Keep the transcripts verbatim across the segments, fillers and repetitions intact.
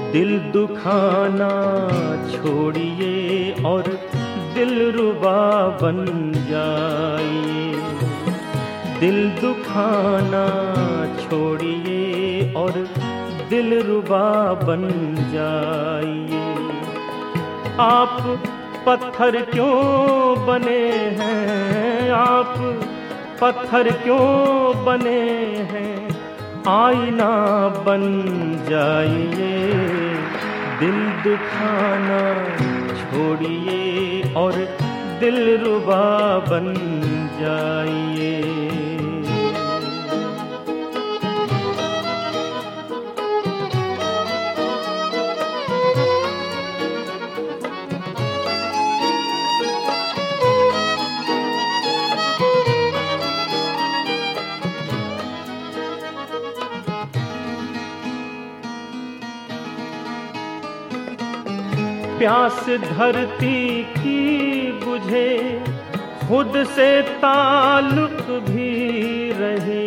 दिल दुखाना छोड़िए और दिलरुबा बन जाइए। दिल दुखाना छोड़िए और दिलरुबा बन जाइए। आप पत्थर क्यों बने हैं, आप पत्थर क्यों बने हैं, आईना बन जाइए। दिल दुखाना छोड़िए और दिलरुबा बन जाइए। प्यास धरती की बुझे, खुद से ताल्लुक भी रहे।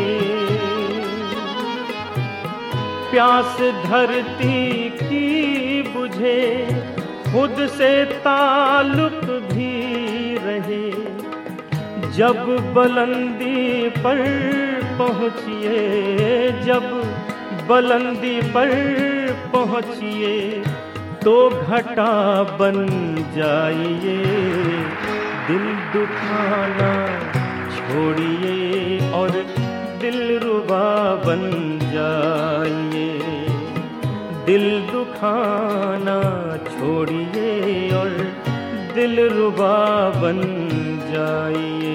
प्यास धरती की बुझे, खुद से ताल्लुक भी रहे। जब बुलंदी पर पहुँचिए, जब बुलंदी पर पहुँचिए, तो घटा बन जाइए। दिल दुखाना छोड़िए और दिलरुबा बन जाइए। दिल दुखाना छोड़िए और दिलरुबा बन जाइए।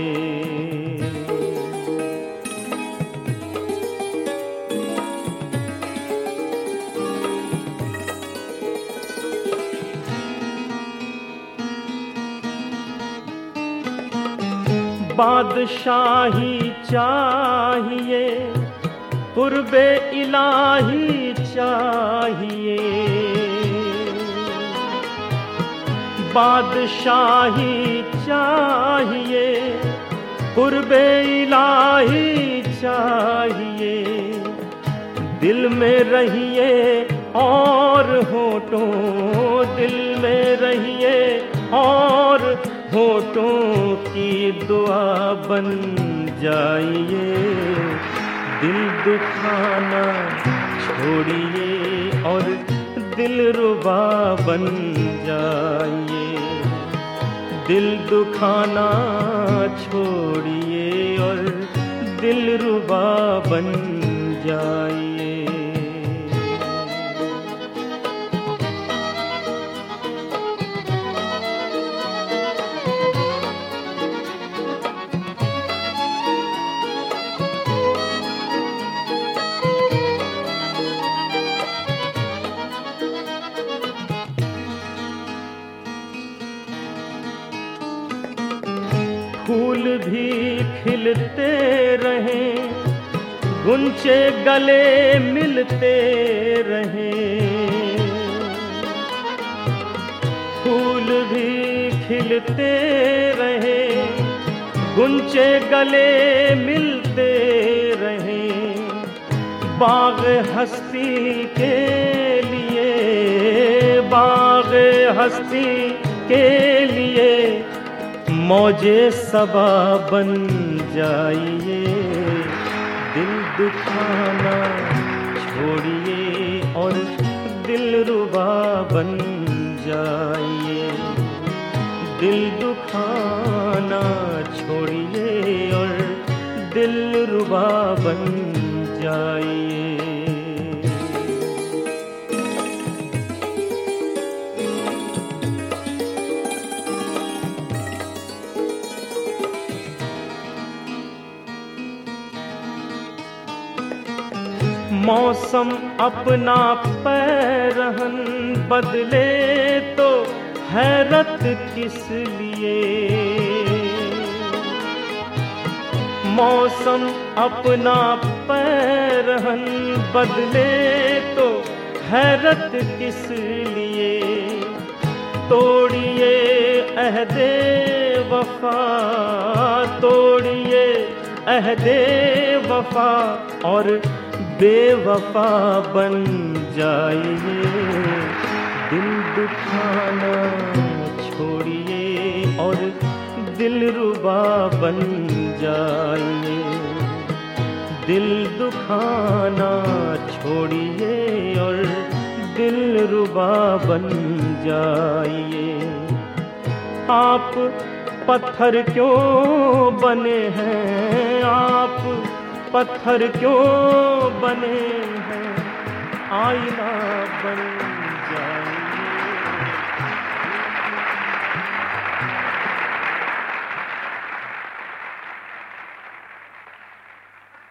बादशाही चाहिए, कुर्बे इलाही चाहिए। बादशाही चाहिए, कुर्बे इलाही चाहिए। दिल में रहिए और होठों, दिल में रहिए और होठों की दुआ बन जाइए। दिल दुखाना छोड़िए और दिलरुबा बन जाइए। दिल दुखाना छोड़िए और दिलरुबा बन जाइए। फूल भी खिलते रहें, गुंचे गले मिलते रहें। फूल भी खिलते रहें, गुंचे गले मिलते रहें। बाग हस्ती के लिए, बाग हस्ती के लिए मौजे सबा बन जाइए। दिल दुखाना छोड़िए और दिलरुबा बन जाइए। दिल दुखाना छोड़िए और दिलरुबा बन जाइए। मौसम अपना पैरहन बदले तो हैरत किस लिए। मौसम अपना पैरहन बदले तो हैरत किस लिए। तोड़िए अहदे वफा, तोड़िए अहदे वफा और बेवफा बन जाइए, दिल दुखाना छोड़िए और दिलरुबा बन जाइए। दिल दुखाना छोड़िए और दिलरुबा बन जाइए। आप पत्थर क्यों बने हैं, आप पत्थर क्यों बने हैं, आईना बन